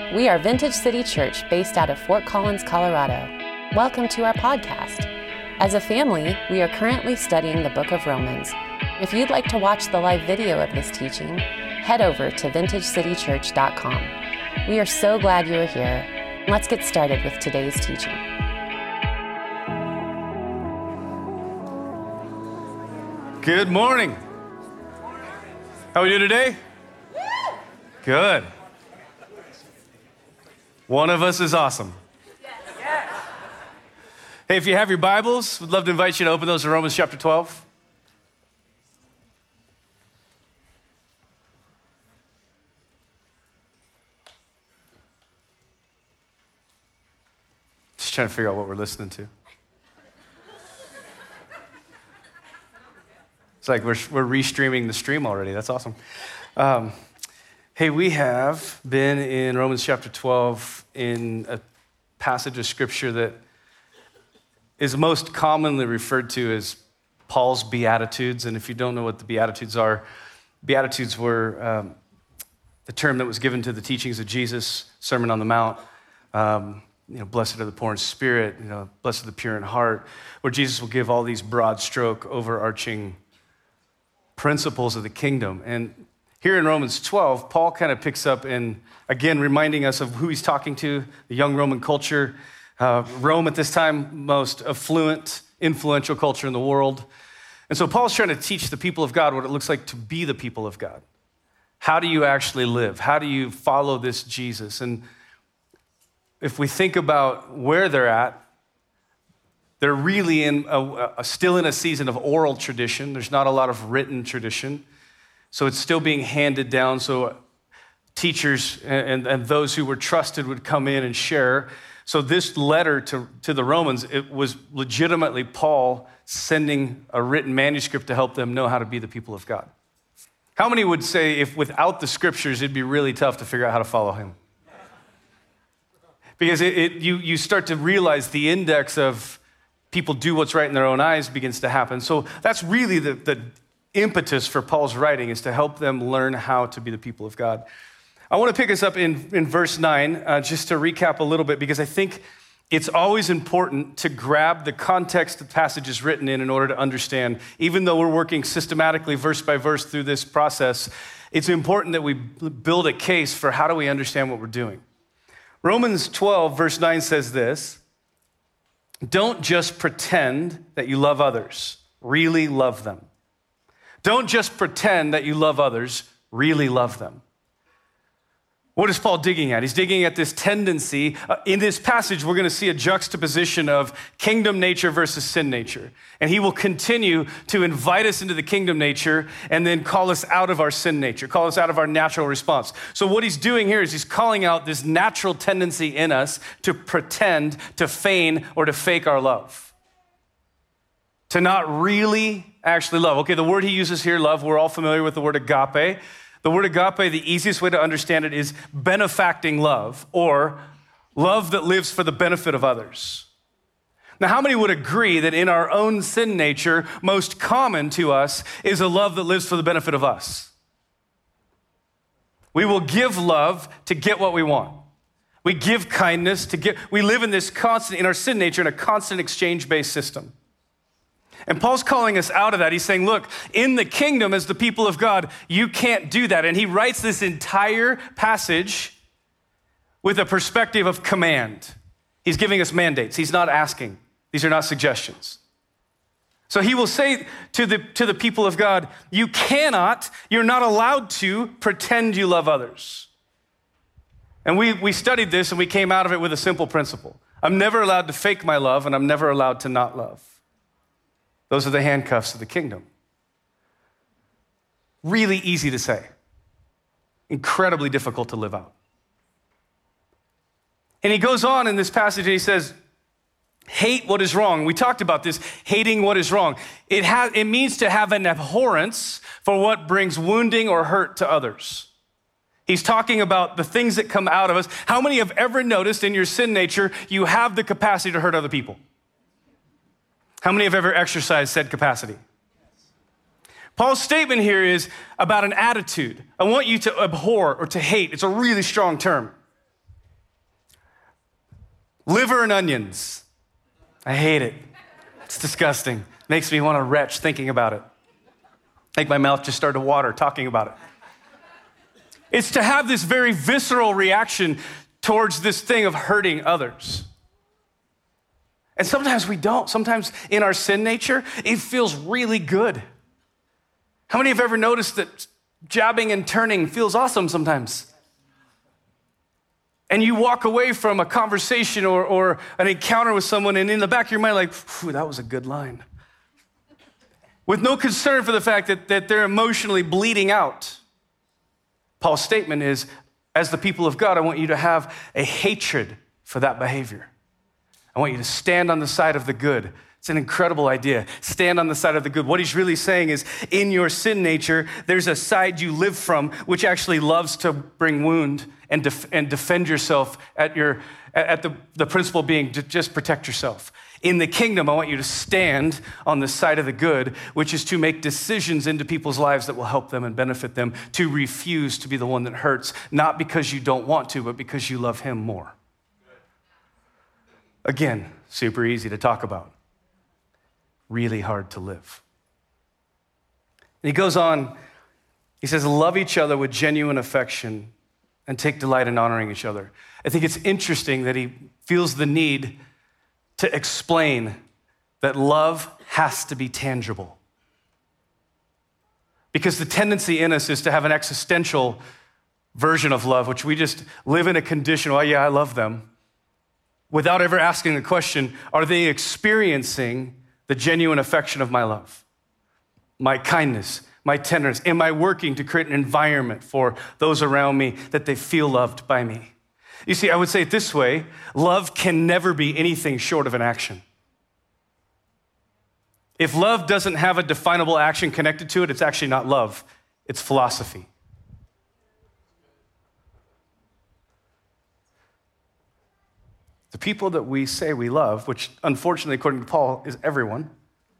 We are Vintage City Church based out of Fort Collins, Colorado. Welcome to our podcast. As a family, we are currently studying the book of Romans. If you'd like to watch the live video of this teaching, head over to vintagecitychurch.com. We are so glad you are here. Let's get started with today's teaching. Good morning. How are we doing today? Good. One of us is awesome. Hey, if you have your Bibles, we'd love to invite you to open those to Romans chapter 12. Just trying to figure out what we're listening to. It's like we're restreaming the stream already. That's awesome. Hey, we have been in Romans chapter 12 in a passage of scripture that is most commonly referred to as Paul's Beatitudes. And if you don't know what the Beatitudes are, Beatitudes were the term that was given to the teachings of Jesus, Sermon on the Mount. Blessed are the poor in spirit, blessed are the pure in heart, where Jesus will give all these broad stroke, overarching principles of the kingdom. And here in Romans 12, Paul kind of picks up in, again, reminding us of who he's talking to, the young Roman culture. Rome at this time, most affluent, influential culture in the world. And so Paul's trying to teach the people of God what it looks like to be the people of God. How do you actually live? How do you follow this Jesus? And if we think about where they're at, they're really still in a season of oral tradition. There's not a lot of written tradition. So it's still being handed down. So teachers and those who were trusted would come in and share. So this letter to the Romans, it was legitimately Paul sending a written manuscript to help them know how to be the people of God. How many would say if without the scriptures, it'd be really tough to figure out how to follow him? Because you start to realize the index of people do what's right in their own eyes begins to happen. So that's really the impetus for Paul's writing, is to help them learn how to be the people of God. I want to pick us up in verse 9, just to recap a little bit, because I think it's always important to grab the context the passage is written in order to understand. Even though we're working systematically verse by verse through this process, it's important that we build a case for how do we understand what we're doing. Romans 12, verse 9 says this: don't just pretend that you love others, really love them. Don't just pretend that you love others, really love them. What is Paul digging at? He's digging at this tendency. In this passage, we're going to see a juxtaposition of kingdom nature versus sin nature. And he will continue to invite us into the kingdom nature and then call us out of our sin nature, call us out of our natural response. So what he's doing here is he's calling out this natural tendency in us to pretend, to feign, or to fake our love. To not really actually love. Okay, the word he uses here, love, we're all familiar with the word agape. The word agape, the easiest way to understand it is benefacting love, or love that lives for the benefit of others. Now, how many would agree that in our own sin nature, most common to us is a love that lives for the benefit of us? We will give love to get what we want. We give kindness we live in our sin nature, in a constant exchange-based system. And Paul's calling us out of that. He's saying, look, in the kingdom as the people of God, you can't do that. And he writes this entire passage with a perspective of command. He's giving us mandates. He's not asking. These are not suggestions. So he will say to the people of God, you're not allowed to pretend you love others. And we studied this and we came out of it with a simple principle. I'm never allowed to fake my love, and I'm never allowed to not love. Those are the handcuffs of the kingdom. Really easy to say. Incredibly difficult to live out. And he goes on in this passage and he says, hate what is wrong. We talked about this, hating what is wrong. It means to have an abhorrence for what brings wounding or hurt to others. He's talking about the things that come out of us. How many have ever noticed in your sin nature you have the capacity to hurt other people? How many have ever exercised said capacity? Paul's statement here is about an attitude. I want you to abhor or to hate. It's a really strong term. Liver and onions. I hate it. It's disgusting. Makes me want to retch thinking about it. Like my mouth just started to water talking about it. It's to have this very visceral reaction towards this thing of hurting others. And sometimes we don't. Sometimes in our sin nature, it feels really good. How many have ever noticed that jabbing and turning feels awesome sometimes? And you walk away from a conversation or an encounter with someone, and in the back of your mind, like, that was a good line. With no concern for the fact that they're emotionally bleeding out. Paul's statement is, as the people of God, I want you to have a hatred for that behavior. I want you to stand on the side of the good. It's an incredible idea. Stand on the side of the good. What he's really saying is, in your sin nature, there's a side you live from which actually loves to bring wound and defend yourself at the principle being to just protect yourself. In the kingdom, I want you to stand on the side of the good, which is to make decisions into people's lives that will help them and benefit them, to refuse to be the one that hurts, not because you don't want to, but because you love him more. Again, super easy to talk about. Really hard to live. And he goes on, he says, love each other with genuine affection and take delight in honoring each other. I think it's interesting that he feels the need to explain that love has to be tangible. Because the tendency in us is to have an existential version of love, which we just live in a condition, well, yeah, I love them, without ever asking the question, are they experiencing the genuine affection of my love, my kindness, my tenderness? Am I working to create an environment for those around me that they feel loved by me? You see, I would say it this way, love can never be anything short of an action. If love doesn't have a definable action connected to it, it's actually not love, it's philosophy. The people that we say we love, which unfortunately, according to Paul, is everyone,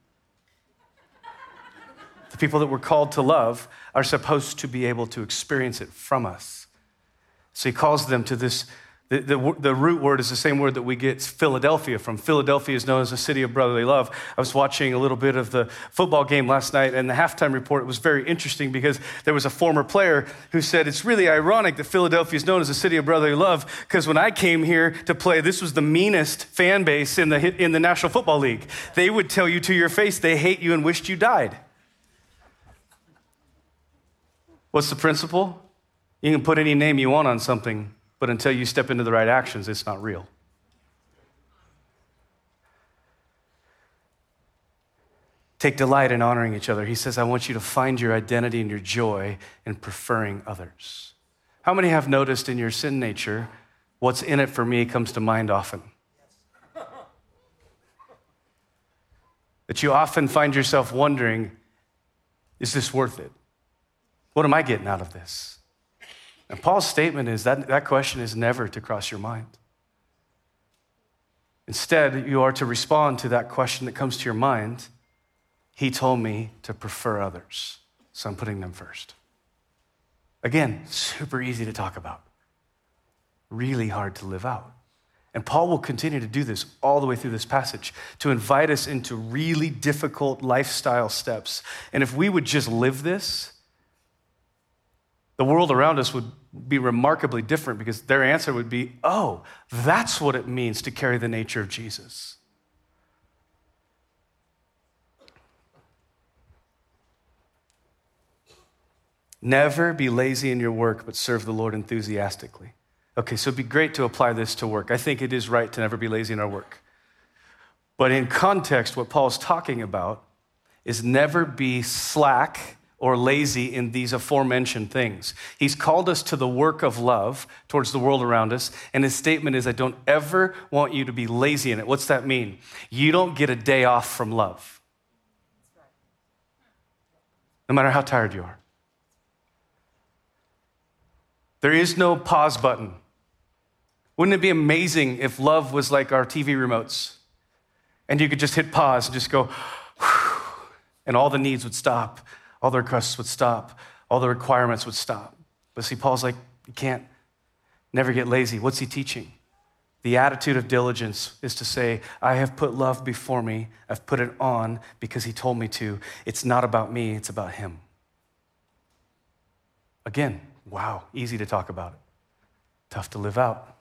the people that we're called to love are supposed to be able to experience it from us. So he calls them to this, the root word is the same word that we get Philadelphia from. Philadelphia is known as a city of brotherly love. I was watching a little bit of the football game last night, and the halftime report was very interesting because there was a former player who said, it's really ironic that Philadelphia is known as a city of brotherly love because when I came here to play, this was the meanest fan base in the National Football League. They would tell you to your face they hate you and wished you died. What's the principle? You can put any name you want on something, but until you step into the right actions, it's not real. Take delight in honoring each other. He says, I want you to find your identity and your joy in preferring others. How many have noticed in your sin nature, what's in it for me comes to mind often? That you often find yourself wondering, is this worth it? What am I getting out of this? And Paul's statement is that question is never to cross your mind. Instead, you are to respond to that question that comes to your mind. He told me to prefer others, so I'm putting them first. Again, super easy to talk about. Really hard to live out. And Paul will continue to do this all the way through this passage to invite us into really difficult lifestyle steps. And if we would just live this, the world around us would be remarkably different because their answer would be, oh, that's what it means to carry the nature of Jesus. Never be lazy in your work, but serve the Lord enthusiastically. Okay, so it'd be great to apply this to work. I think it is right to never be lazy in our work. But in context, what Paul's talking about is never be slack or lazy in these aforementioned things. He's called us to the work of love towards the world around us, and his statement is, I don't ever want you to be lazy in it. What's that mean? You don't get a day off from love, no matter how tired you are. There is no pause button. Wouldn't it be amazing if love was like our TV remotes, and you could just hit pause and just go, whew, and all the needs would stop. All the requests would stop. All the requirements would stop. But see, Paul's like, you can't never get lazy. What's he teaching? The attitude of diligence is to say, I have put love before me. I've put it on because he told me to. It's not about me, it's about him. Again, wow, easy to talk about it. Tough to live out.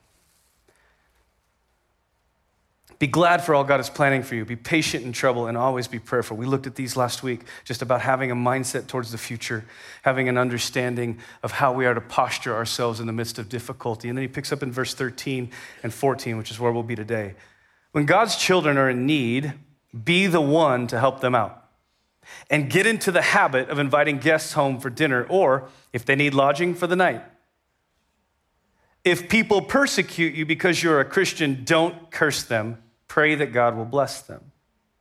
Be glad for all God is planning for you. Be patient in trouble and always be prayerful. We looked at these last week, just about having a mindset towards the future, having an understanding of how we are to posture ourselves in the midst of difficulty. And then he picks up in verse 13 and 14, which is where we'll be today. When God's children are in need, be the one to help them out. And get into the habit of inviting guests home for dinner, or if they need lodging, for the night. If people persecute you because you're a Christian, don't curse them. Pray that God will bless them.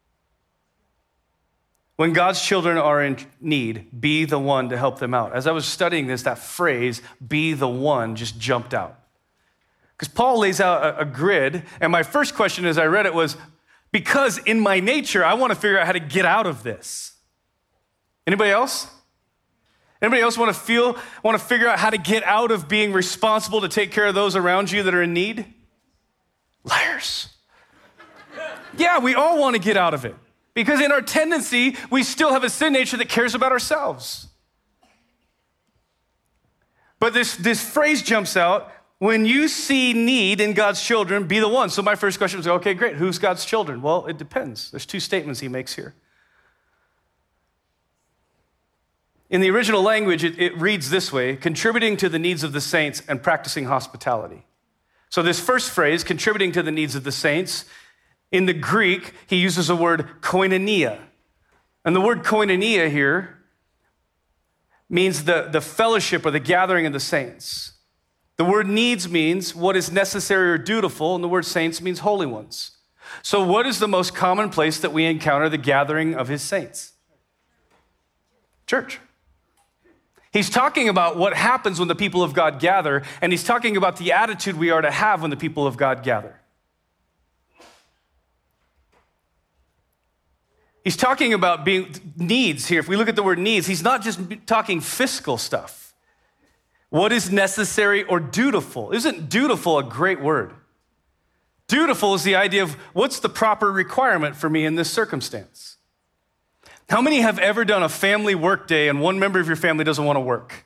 When God's children are in need, be the one to help them out. As I was studying this, that phrase, be the one, just jumped out. Because Paul lays out a grid, and my first question as I read it was, because in my nature, I want to figure out how to get out of this. Anybody else? Anybody else want to figure out how to get out of being responsible to take care of those around you that are in need? Liars. Yeah, we all want to get out of it. Because in our tendency, we still have a sin nature that cares about ourselves. But this phrase jumps out, when you see need in God's children, be the one. So my first question was, okay, great, who's God's children? Well, it depends. There's two statements he makes here. In the original language, it reads this way, contributing to the needs of the saints and practicing hospitality. So this first phrase, contributing to the needs of the saints, in the Greek, he uses the word koinonia. And the word koinonia here means the fellowship or the gathering of the saints. The word needs means what is necessary or dutiful, and the word saints means holy ones. So what is the most common place that we encounter the gathering of his saints? Church. He's talking about what happens when the people of God gather, and he's talking about the attitude we are to have when the people of God gather. He's talking about being needs here. If we look at the word needs, he's not just talking fiscal stuff. What is necessary or dutiful? Isn't dutiful a great word? Dutiful is the idea of what's the proper requirement for me in this circumstance. How many have ever done a family work day and one member of your family doesn't want to work?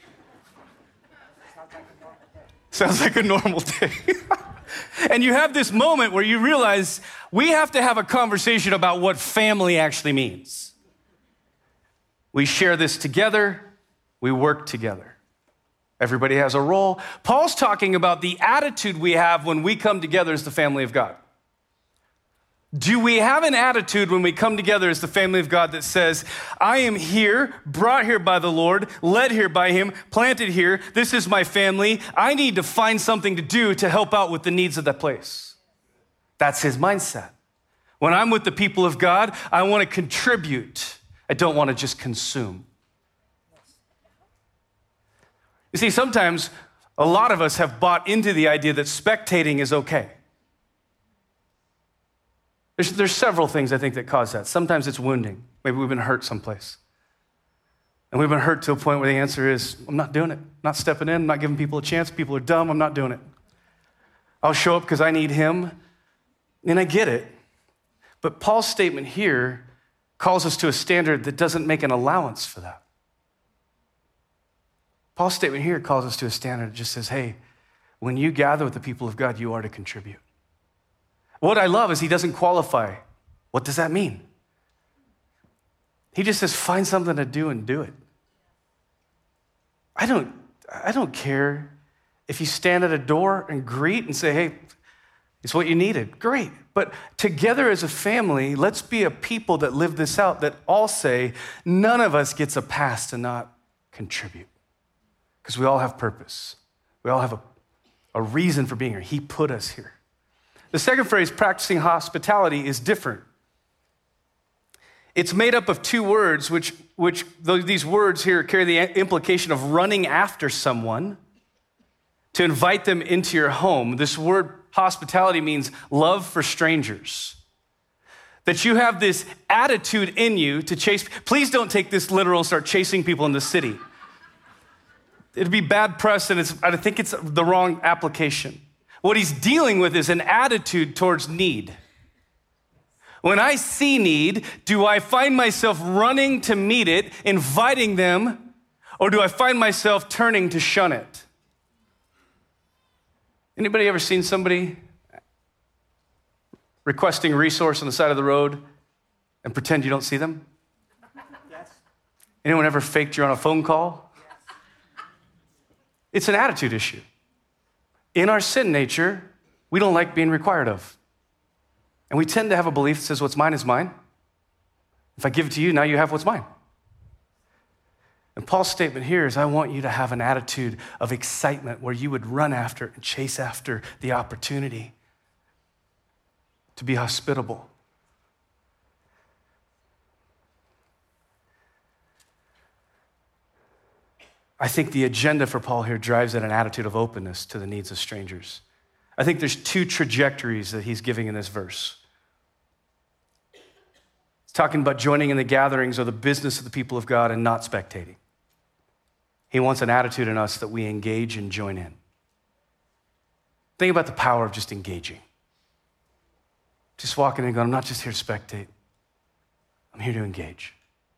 Sounds like a normal day. And you have this moment where you realize we have to have a conversation about what family actually means. We share this together. We work together. Everybody has a role. Paul's talking about the attitude we have when we come together as the family of God. Do we have an attitude when we come together as the family of God that says, I am here, brought here by the Lord, led here by him, planted here. This is my family. I need to find something to do to help out with the needs of that place. That's his mindset. When I'm with the people of God, I want to contribute. I don't want to just consume. You see, sometimes a lot of us have bought into the idea that spectating is okay. There's several things I think that cause that. Sometimes it's wounding. Maybe we've been hurt someplace. And we've been hurt to a point where the answer is, I'm not doing it. I'm not stepping in. I'm not giving people a chance. People are dumb. I'm not doing it. I'll show up because I need him. And I get it. But Paul's statement here calls us to a standard that doesn't make an allowance for that. Paul's statement here calls us to a standard that just says, hey, when you gather with the people of God, you are to contribute. What I love is he doesn't qualify. What does that mean? He just says, find something to do and do it. I don't care if you stand at a door and greet and say, hey, it's what you needed. Great. But together as a family, let's be a people that live this out, that all say, none of us gets a pass to not contribute. Because we all have purpose. We all have a reason for being here. He put us here. The second phrase, practicing hospitality, is different. It's made up of two words, which these words here carry the implication of running after someone to invite them into your home. This word hospitality means love for strangers. That you have this attitude in you to chase. Please don't take this literal and start chasing people in the city. It'd be bad press, and I think it's the wrong application. What he's dealing with is an attitude towards need. When I see need, do I find myself running to meet it, inviting them, or do I find myself turning to shun it? Anybody ever seen somebody requesting a resource on the side of the road and pretend you don't see them? Yes. Anyone ever faked you're on a phone call? Yes. It's an attitude issue. In our sin nature, we don't like being required of. And we tend to have a belief that says, what's mine is mine. If I give it to you, now you have what's mine. And Paul's statement here is, I want you to have an attitude of excitement where you would run after and chase after the opportunity to be hospitable. I think the agenda for Paul here drives at an attitude of openness to the needs of strangers. I think there's two trajectories that he's giving in this verse. He's talking about joining in the gatherings or the business of the people of God and not spectating. He wants an attitude in us that we engage and join in. Think about the power of just engaging. Just walking in and going, I'm not just here to spectate. I'm here to engage.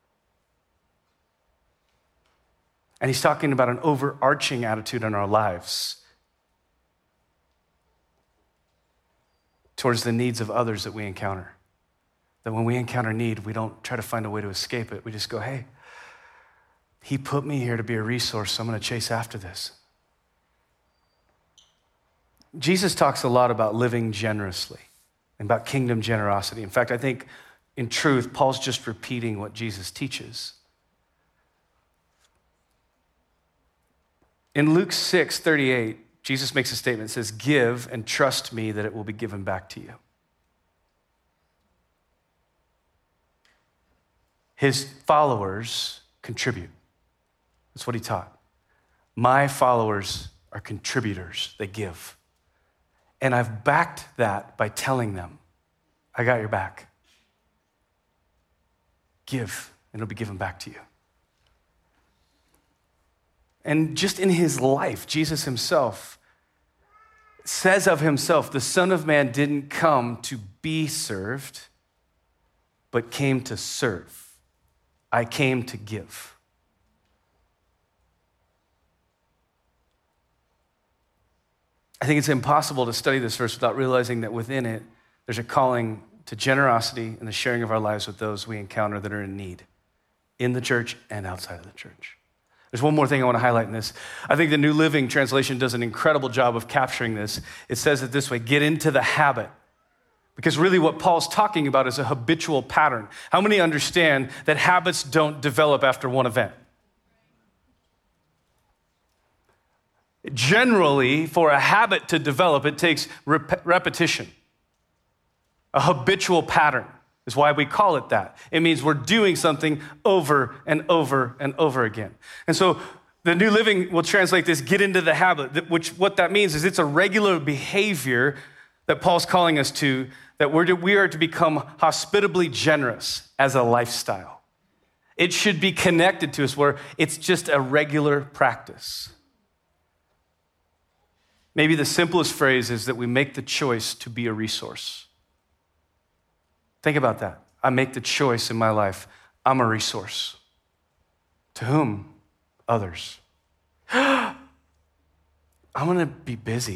And he's talking about an overarching attitude in our lives towards the needs of others that we encounter. That when we encounter need, we don't try to find a way to escape it. We just go, hey, he put me here to be a resource, so I'm going to chase after this. Jesus talks a lot about living generously and about kingdom generosity. In fact, I think in truth, Paul's just repeating what Jesus teaches. In Luke 6:38, Jesus makes a statement, says, give and trust me that it will be given back to you. His followers contribute. That's what he taught. My followers are contributors. They give. And I've backed that by telling them, I got your back. Give, and it'll be given back to you. And just in his life, Jesus himself says of himself, the Son of Man didn't come to be served, but came to serve. I came to give. I think it's impossible to study this verse without realizing that within it, there's a calling to generosity and the sharing of our lives with those we encounter that are in need, in the church and outside of the church. There's one more thing I want to highlight in this. I think the New Living Translation does an incredible job of capturing this. It says it this way, get into the habit. Because really what Paul's talking about is a habitual pattern. How many understand that habits don't develop after one event? Generally, for a habit to develop, it takes repetition. A habitual pattern is why we call it that. It means we're doing something over and over and over again. And so the New Living will translate this, get into the habit, which what that means is it's a regular behavior that Paul's calling us to, that we are to become hospitably generous as a lifestyle. It should be connected to us where it's just a regular practice. Maybe the simplest phrase is that we make the choice to be a resource. Think about that. I make the choice in my life. I'm a resource. To whom? Others. I'm going to be busy.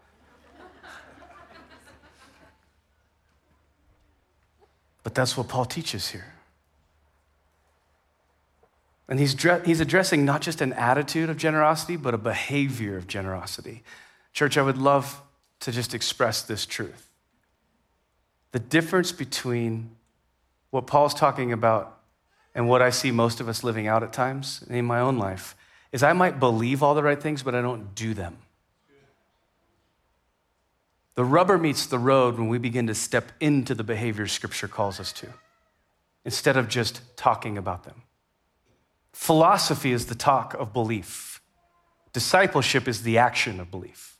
But that's what Paul teaches here. And he's addressing not just an attitude of generosity, but a behavior of generosity. Church, I would love to just express this truth. The difference between what Paul's talking about and what I see most of us living out at times in my own life is I might believe all the right things, but I don't do them. The rubber meets the road when we begin to step into the behaviors Scripture calls us to, instead of just talking about them. Philosophy is the talk of belief. Discipleship is the action of belief.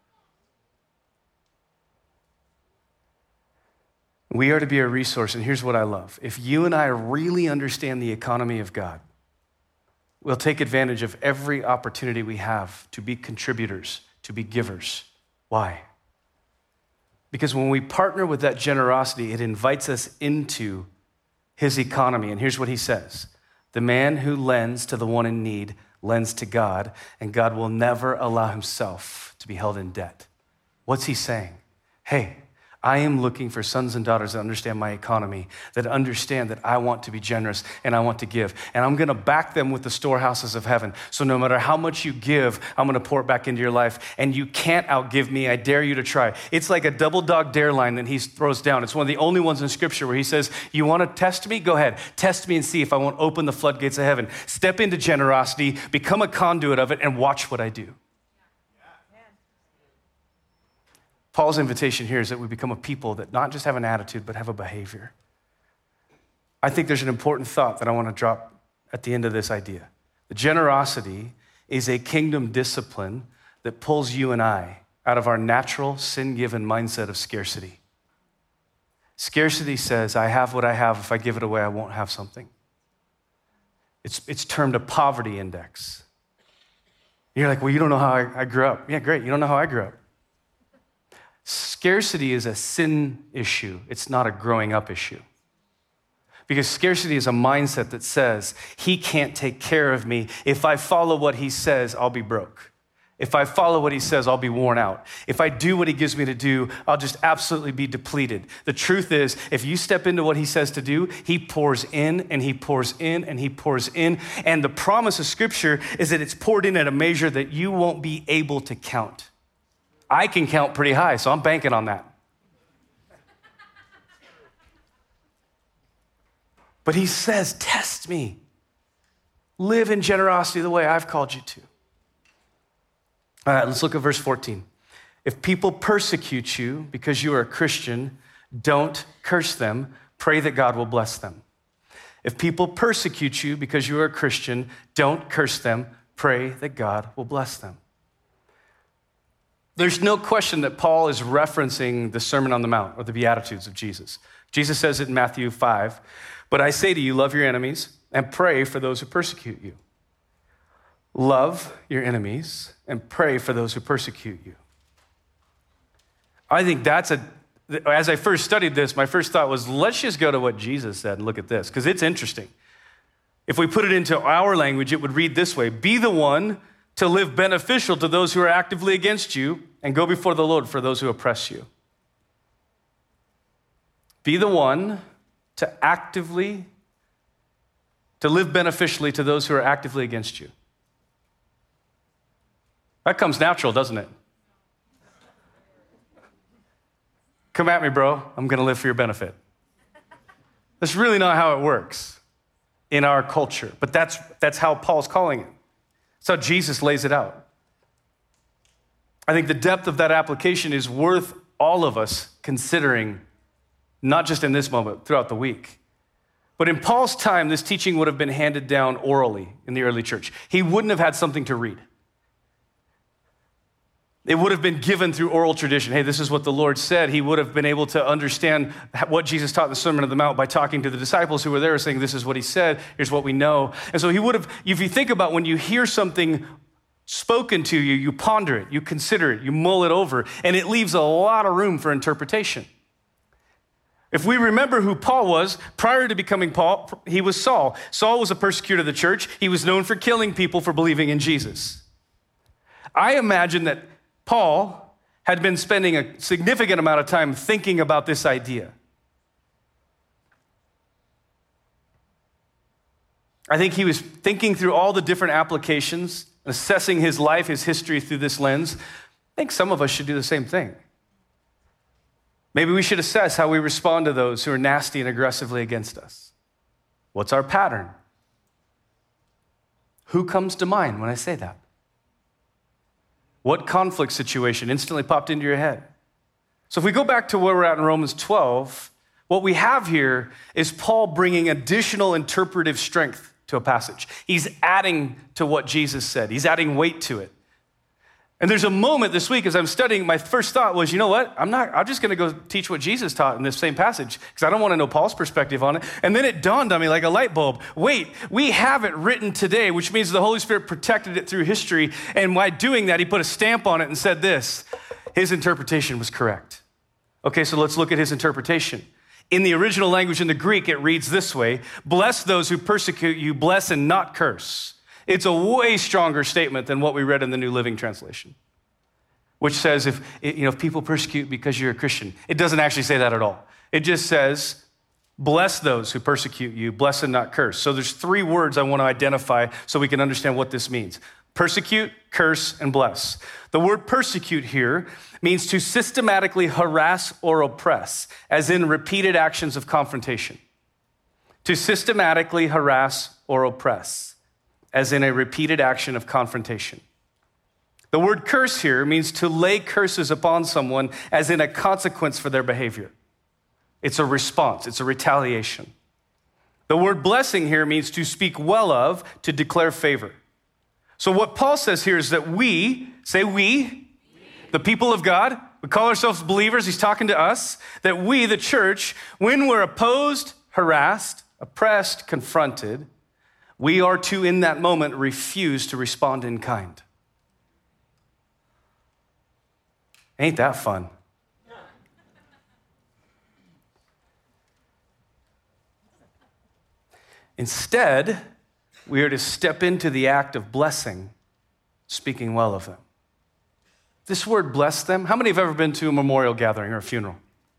We are to be a resource, and here's what I love. If you and I really understand the economy of God, we'll take advantage of every opportunity we have to be contributors, to be givers. Why? Because when we partner with that generosity, it invites us into his economy. And here's what he says. The man who lends to the one in need lends to God, and God will never allow himself to be held in debt. What's he saying? Hey, I am looking for sons and daughters that understand my economy, that understand that I want to be generous and I want to give. And I'm gonna back them with the storehouses of heaven. So no matter how much you give, I'm gonna pour it back into your life. And you can't outgive me. I dare you to try. It's like a double dog dare line that he throws down. It's one of the only ones in scripture where he says, you wanna test me? Go ahead. Test me and see if I won't open the floodgates of heaven. Step into generosity, become a conduit of it, and watch what I do. Paul's invitation here is that we become a people that not just have an attitude, but have a behavior. I think there's an important thought that I want to drop at the end of this idea. The generosity is a kingdom discipline that pulls you and I out of our natural, sin-given mindset of scarcity. Scarcity says, I have what I have. If I give it away, I won't have something. It's termed a poverty index. You're like, well, you don't know how I grew up. Yeah, great. You don't know how I grew up. Scarcity is a sin issue. It's not a growing up issue. Because scarcity is a mindset that says, he can't take care of me. If I follow what he says, I'll be broke. If I follow what he says, I'll be worn out. If I do what he gives me to do, I'll just absolutely be depleted. The truth is, if you step into what he says to do, he pours in and he pours in and he pours in. And the promise of Scripture is that it's poured in at a measure that you won't be able to count. I can count pretty high, so I'm banking on that. But he says, test me. Live in generosity the way I've called you to. All right, let's look at verse 14. If people persecute you because you are a Christian, don't curse them. Pray that God will bless them. If people persecute you because you are a Christian, don't curse them. Pray that God will bless them. There's no question that Paul is referencing the Sermon on the Mount or the Beatitudes of Jesus. Jesus says it in Matthew 5, but I say to you, love your enemies and pray for those who persecute you. Love your enemies and pray for those who persecute you. I think as I first studied this, my first thought was, let's just go to what Jesus said and look at this, because it's interesting. If we put it into our language, it would read this way: be the one to live beneficial to those who are actively against you, and go before the Lord for those who oppress you. Be the one to live beneficially to those who are actively against you. That comes natural, doesn't it? Come at me, bro. I'm going to live for your benefit. That's really not how it works in our culture, but that's how Paul's calling it. That's how Jesus lays it out. I think the depth of that application is worth all of us considering, not just in this moment, throughout the week. But in Paul's time, this teaching would have been handed down orally in the early church. He wouldn't have had something to read. It would have been given through oral tradition. Hey, this is what the Lord said. He would have been able to understand what Jesus taught in the Sermon on the Mount by talking to the disciples who were there, saying, this is what he said, here's what we know. And so he would have, if you think about when you hear something spoken to you, you ponder it, you consider it, you mull it over, and it leaves a lot of room for interpretation. If we remember who Paul was, prior to becoming Paul, he was Saul. Saul was a persecutor of the church. He was known for killing people for believing in Jesus. I imagine that Paul had been spending a significant amount of time thinking about this idea. I think he was thinking through all the different applications, assessing his life, his history through this lens. I think some of us should do the same thing. Maybe we should assess how we respond to those who are nasty and aggressively against us. What's our pattern? Who comes to mind when I say that? What conflict situation instantly popped into your head? So if we go back to where we're at in Romans 12, what we have here is Paul bringing additional interpretive strength to a passage. He's adding to what Jesus said. He's adding weight to it. And there's a moment this week as I'm studying, my first thought was, you know what? I'm just going to go teach what Jesus taught in this same passage because I don't want to know Paul's perspective on it. And then it dawned on me like a light bulb. Wait, we have it written today, which means the Holy Spirit protected it through history. And by doing that, he put a stamp on it and said this: his interpretation was correct. Okay, so let's look at his interpretation. In the original language in the Greek, it reads this way: bless those who persecute you, bless and not curse. It's a way stronger statement than what we read in the New Living Translation, which says if people persecute because you're a Christian. It doesn't actually say that at all. It just says, bless those who persecute you, bless and not curse. So there's three words I want to identify so we can understand what this means: persecute, curse, and bless. The word persecute here means to systematically harass or oppress, as in repeated actions of confrontation. To systematically harass or oppress, as in a repeated action of confrontation. The word curse here means to lay curses upon someone as in a consequence for their behavior. It's a response, it's a retaliation. The word blessing here means to speak well of, to declare favor. So what Paul says here is that we, the people of God, we call ourselves believers, he's talking to us, that we, the church, when we're opposed, harassed, oppressed, confronted, we are to, in that moment, refuse to respond in kind. Ain't that fun? Instead, we are to step into the act of blessing, speaking well of them. This word bless them, how many have ever been to a memorial gathering or a funeral?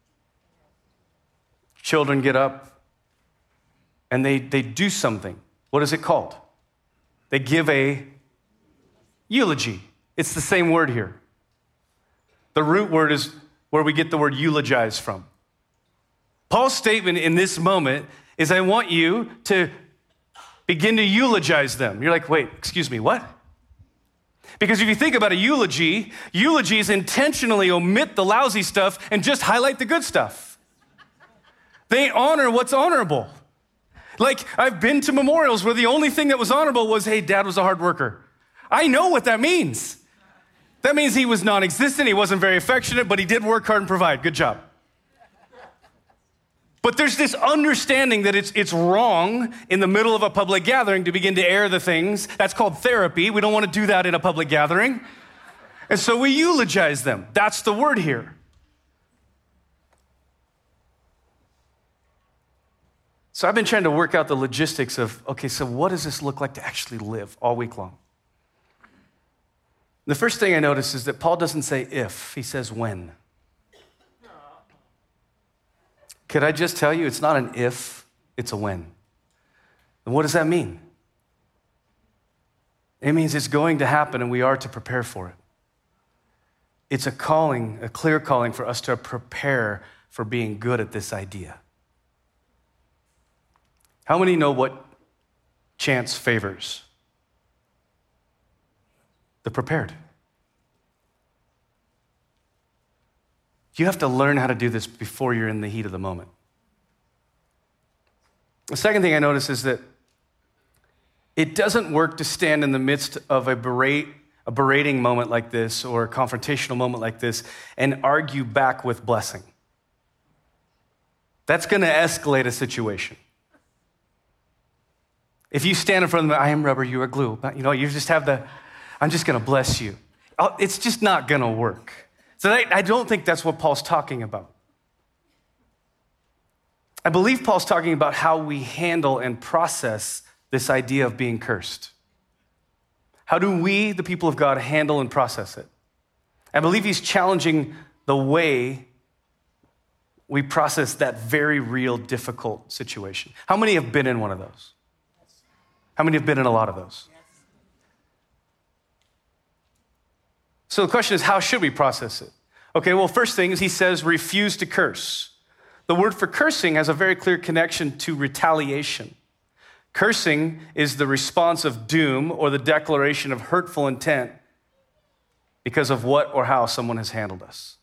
Children get up and they do something. What is it called? They give a eulogy. It's the same word here. The root word is where we get the word eulogize from. Paul's statement in this moment is, I want you to begin to eulogize them. You're like, wait, excuse me, what? Because if you think about a eulogy, eulogies intentionally omit the lousy stuff and just highlight the good stuff. They honor what's honorable. Like, I've been to memorials where the only thing that was honorable was, hey, dad was a hard worker. I know what that means. That means he was non-existent, he wasn't very affectionate, but he did work hard and provide. Good job. But there's this understanding that it's wrong in the middle of a public gathering to begin to air the things. That's called therapy. We don't want to do that in a public gathering. And so we eulogize them. That's the word here. So I've been trying to work out the logistics of, okay, so what does this look like to actually live all week long? The first thing I notice is that Paul doesn't say if, he says when. Could I just tell you, it's not an if, it's a when. And what does that mean? It means it's going to happen and we are to prepare for it. It's a calling, a clear calling for us to prepare for being good at this idea. How many know what chance favors? The prepared. You have to learn how to do this before you're in the heat of the moment. The second thing I notice is that it doesn't work to stand in the midst of a berating moment like this or a confrontational moment like this and argue back with blessing. That's going to escalate a situation. If you stand in front of them, I am rubber, you are glue. You just have I'm just going to bless you. It's just not going to work. So I don't think that's what Paul's talking about. I believe Paul's talking about how we handle and process this idea of being cursed. How do we, the people of God, handle and process it? I believe he's challenging the way we process that very real, difficult situation. How many have been in one of those? How many have been in a lot of those? So the question is, how should we process it? Okay, well, first thing is he says, refuse to curse. The word for cursing has a very clear connection to retaliation. Cursing is the response of doom or the declaration of hurtful intent because of what or how someone has handled us.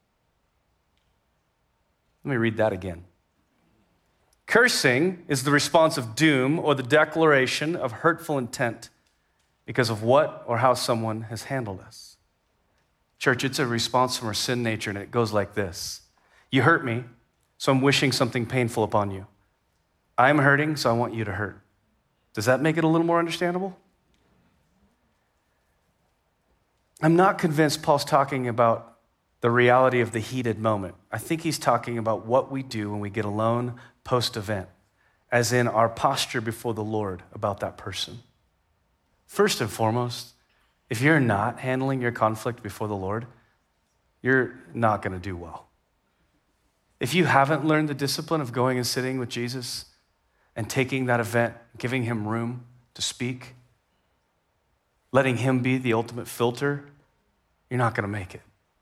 Let me read that again. Cursing is the response of doom or the declaration of hurtful intent because of what or how someone has handled us. Church, it's a response from our sin nature, and it goes like this. You hurt me, so I'm wishing something painful upon you. I'm hurting, so I want you to hurt. Does that make it a little more understandable? I'm not convinced Paul's talking about the reality of the heated moment. I think he's talking about what we do when we get alone post-event, as in our posture before the Lord about that person. First and foremost, if you're not handling your conflict before the Lord, you're not going to do well. If you haven't learned the discipline of going and sitting with Jesus and taking that event, giving him room to speak, letting him be the ultimate filter, you're not going to make it.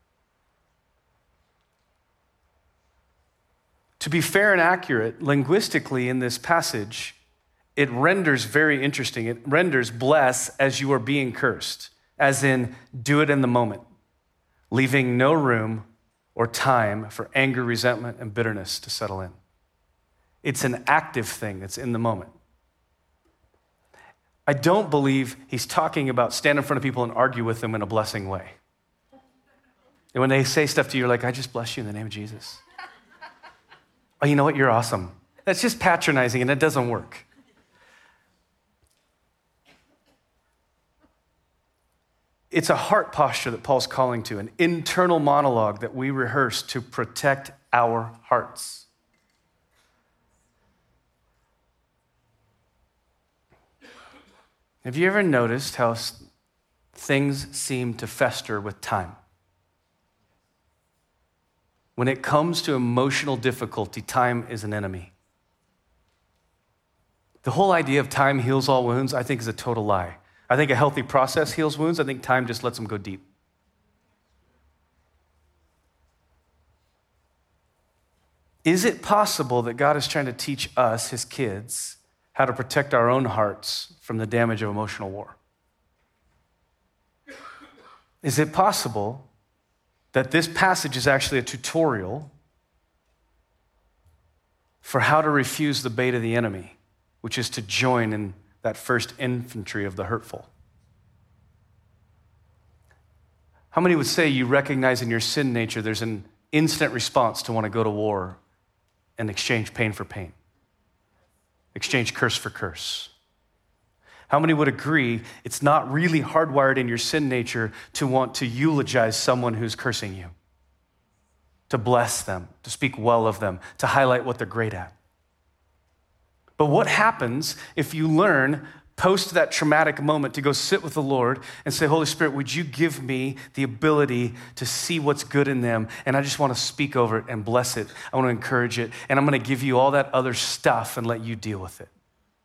To be fair and accurate, linguistically in this passage, it renders very interesting. It renders bless as you are being cursed, as in do it in the moment, leaving no room or time for anger, resentment, and bitterness to settle in. It's an active thing that's in the moment. I don't believe he's talking about stand in front of people and argue with them in a blessing way. And when they say stuff to you, you're like, I just bless you in the name of Jesus. Oh, you know what? You're awesome. That's just patronizing, and it doesn't work. It's a heart posture that Paul's calling to, an internal monologue that we rehearse to protect our hearts. Have you ever noticed how things seem to fester with time? When it comes to emotional difficulty, time is an enemy. The whole idea of time heals all wounds, I think, is a total lie. I think a healthy process heals wounds. I think time just lets them go deep. Is it possible that God is trying to teach us, his kids, how to protect our own hearts from the damage of emotional war? Is it possible that this passage is actually a tutorial for how to refuse the bait of the enemy, which is to join in that first infantry of the hurtful? How many would say you recognize in your sin nature there's an instant response to want to go to war and exchange pain for pain, exchange curse for curse? How many would agree it's not really hardwired in your sin nature to want to eulogize someone who's cursing you, to bless them, to speak well of them, to highlight what they're great at? But what happens if you learn post that traumatic moment to go sit with the Lord and say, Holy Spirit, would you give me the ability to see what's good in them? And I just want to speak over it and bless it. I want to encourage it. And I'm going to give you all that other stuff and let you deal with it.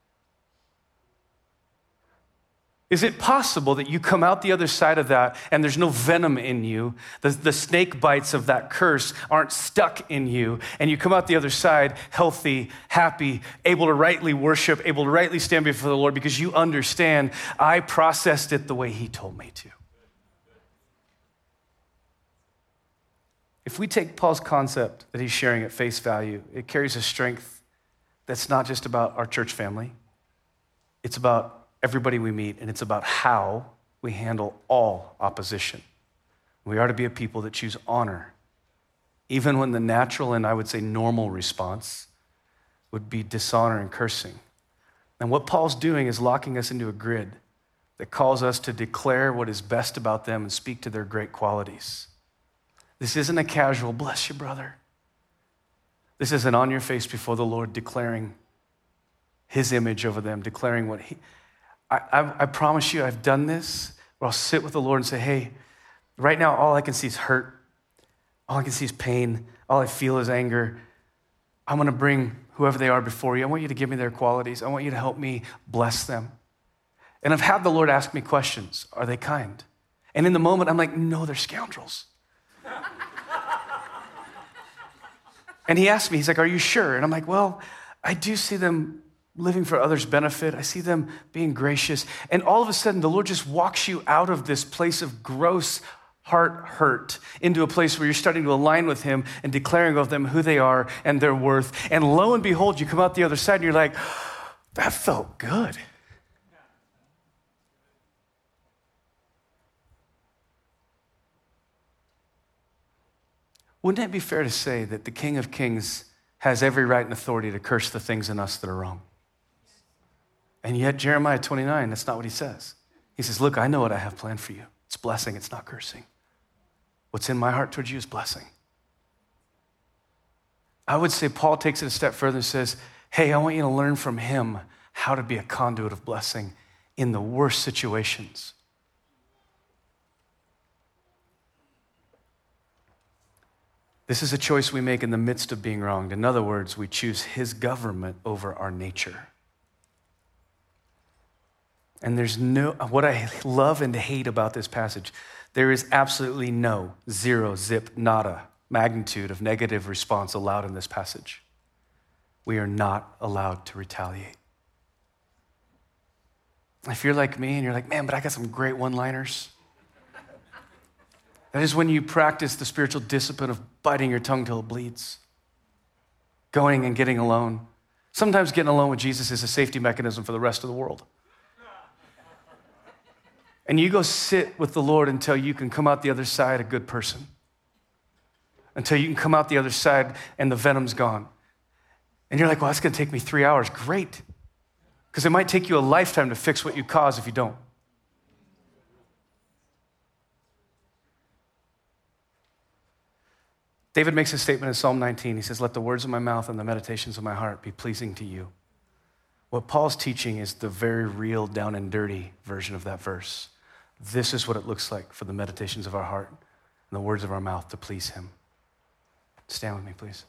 Is it possible that you come out the other side of that and there's no venom in you? The snake bites of that curse aren't stuck in you, and you come out the other side healthy, happy, able to rightly worship, able to rightly stand before the Lord because you understand I processed it the way he told me to. If we take Paul's concept that he's sharing at face value, it carries a strength that's not just about our church family. It's about everybody we meet, and it's about how we handle all opposition. We are to be a people that choose honor, even when the natural and I would say normal response would be dishonor and cursing. And what Paul's doing is locking us into a grid that calls us to declare what is best about them and speak to their great qualities. This isn't a casual, bless you, brother. This is an on your face before the Lord, declaring his image over them, declaring what he... I promise you, I've done this, where I'll sit with the Lord and say, hey, right now, all I can see is hurt. All I can see is pain. All I feel is anger. I'm going to bring whoever they are before you. I want you to give me their qualities. I want you to help me bless them. And I've had the Lord ask me questions. Are they kind? And in the moment, I'm like, no, they're scoundrels. And he asked me, he's like, are you sure? And I'm like, well, I do see them living for others' benefit. I see them being gracious. And all of a sudden, the Lord just walks you out of this place of gross heart hurt into a place where you're starting to align with him and declaring of them who they are and their worth. And lo and behold, you come out the other side and you're like, that felt good. Wouldn't it be fair to say that the King of Kings has every right and authority to curse the things in us that are wrong? And yet, Jeremiah 29, that's not what he says. He says, look, I know what I have planned for you. It's blessing, it's not cursing. What's in my heart towards you is blessing. I would say Paul takes it a step further and says, hey, I want you to learn from him how to be a conduit of blessing in the worst situations. This is a choice we make in the midst of being wronged. In other words, we choose his government over our nature. And what I love and hate about this passage, there is absolutely no, zero, zip, nada magnitude of negative response allowed in this passage. We are not allowed to retaliate. If you're like me and you're like, man, but I got some great one-liners. That is when you practice the spiritual discipline of biting your tongue till it bleeds. Going and getting alone. Sometimes getting alone with Jesus is a safety mechanism for the rest of the world. And you go sit with the Lord until you can come out the other side a good person. Until you can come out the other side and the venom's gone. And you're like, well, that's going to take me 3 hours. Great. Because it might take you a lifetime to fix what you cause if you don't. David makes a statement in Psalm 19. He says, let the words of my mouth and the meditations of my heart be pleasing to you. What Paul's teaching is the very real, down and dirty version of that verse. This is what it looks like for the meditations of our heart and the words of our mouth to please him. Stand with me, please.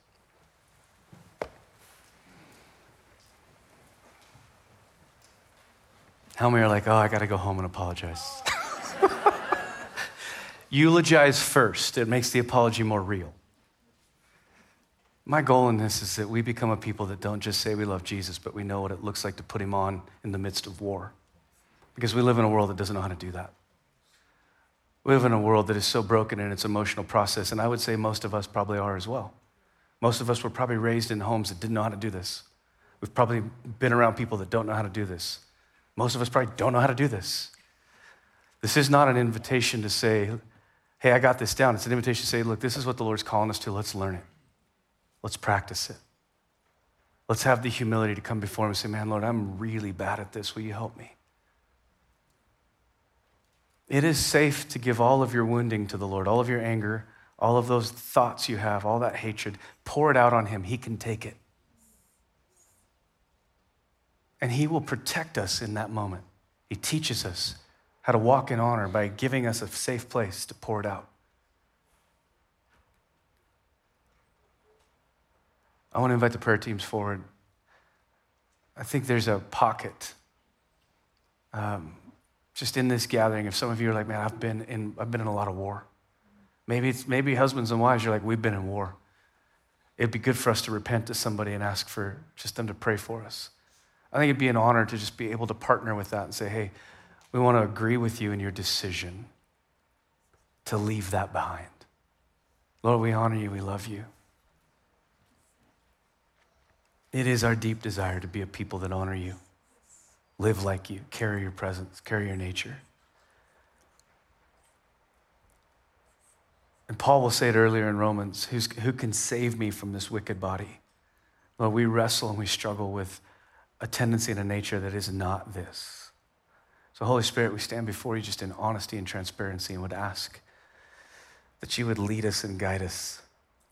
How many are like, oh, I got to go home and apologize? Eulogize first. It makes the apology more real. My goal in this is that we become a people that don't just say we love Jesus, but we know what it looks like to put him on in the midst of war. Because we live in a world that doesn't know how to do that. We live in a world that is so broken in its emotional process, and I would say most of us probably are as well. Most of us were probably raised in homes that didn't know how to do this. We've probably been around people that don't know how to do this. Most of us probably don't know how to do this. This is not an invitation to say, hey, I got this down. It's an invitation to say, look, this is what the Lord's calling us to. Let's learn it. Let's practice it. Let's have the humility to come before him and say, man, Lord, I'm really bad at this. Will you help me? It is safe to give all of your wounding to the Lord, all of your anger, all of those thoughts you have, all that hatred. Pour it out on him. He can take it. And he will protect us in that moment. He teaches us how to walk in honor by giving us a safe place to pour it out. I want to invite the prayer teams forward. I think there's a pocket just in this gathering. If some of you are like, man, I've been in a lot of war. Maybe husbands and wives, you're like, we've been in war. It'd be good for us to repent to somebody and ask for just them to pray for us. I think it'd be an honor to just be able to partner with that and say, hey, we want to agree with you in your decision to leave that behind. Lord, we honor you. We love you. It is our deep desire to be a people that honor you, live like you, carry your presence, carry your nature. And Paul will say it earlier in Romans, who can save me from this wicked body? Lord, we wrestle and we struggle with a tendency and a nature that is not this. So Holy Spirit, we stand before you just in honesty and transparency and would ask that you would lead us and guide us.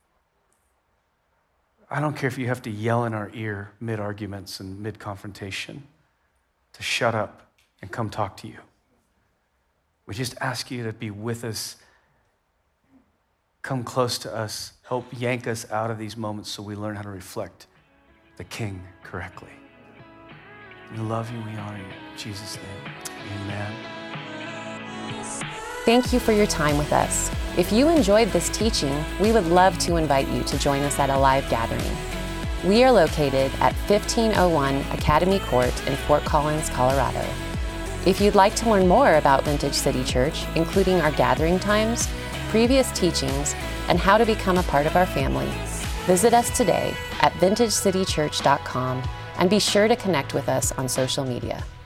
I don't care if you have to yell in our ear mid-arguments and mid-confrontation to shut up and come talk to you. We just ask you to be with us, come close to us, help yank us out of these moments so we learn how to reflect the King correctly. We love you, we honor you. In Jesus' name, amen. Thank you for your time with us. If you enjoyed this teaching, we would love to invite you to join us at a live gathering. We are located at 1501 Academy Court in Fort Collins, Colorado. If you'd like to learn more about Vintage City Church, including our gathering times, previous teachings, and how to become a part of our family, visit us today at vintagecitychurch.com and be sure to connect with us on social media.